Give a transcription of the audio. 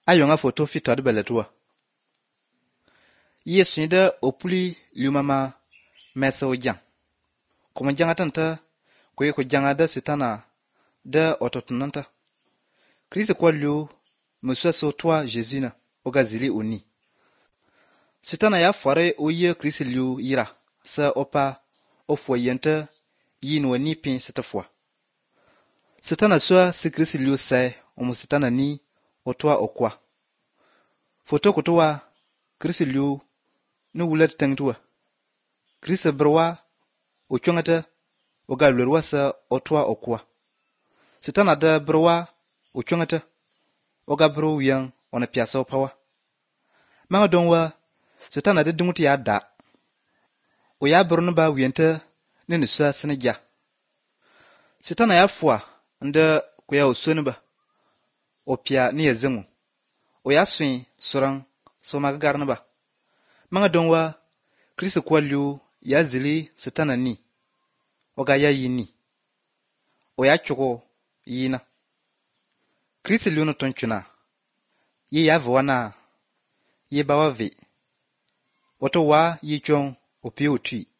ayonga photo fito de beletua. Yesu ni de opuli lumama mesa ojang. Kuma janga tanta ko janga da sitana da ototunanta. Kristo kwa liu muswa so toi Jésus na oga zili oni. Sitana ya fare oye Kristo liu yira sa opa ofo yenta yin wani pin sitafwa. Sitana swa si Kristo liu sai omu sitana ni otwa okwa. Foto kutuwa Kristo liu nu wulat tangtuwa. Kristo berwa ochongata oga lwerwa sa otwa okwa. Sitana da berwa ochongata oga bro yang ona piasa opawa. Manga donwa Sitana da dumuti ya da. O ya berno ba wiyenta ni nusa sinigya. Sitana ya fwa nda ko ya osoni ba. O pia ni ya zengu. O ya swin surang so magagarna ba. Manga donwa Kristo kwa liu ya zili Sitana ni. Oga ya yini. O ya choko yina. Kristo liu no tonchuna. Ye ya vwana. Ye bawa vi. Oto wa yi chong opi otui.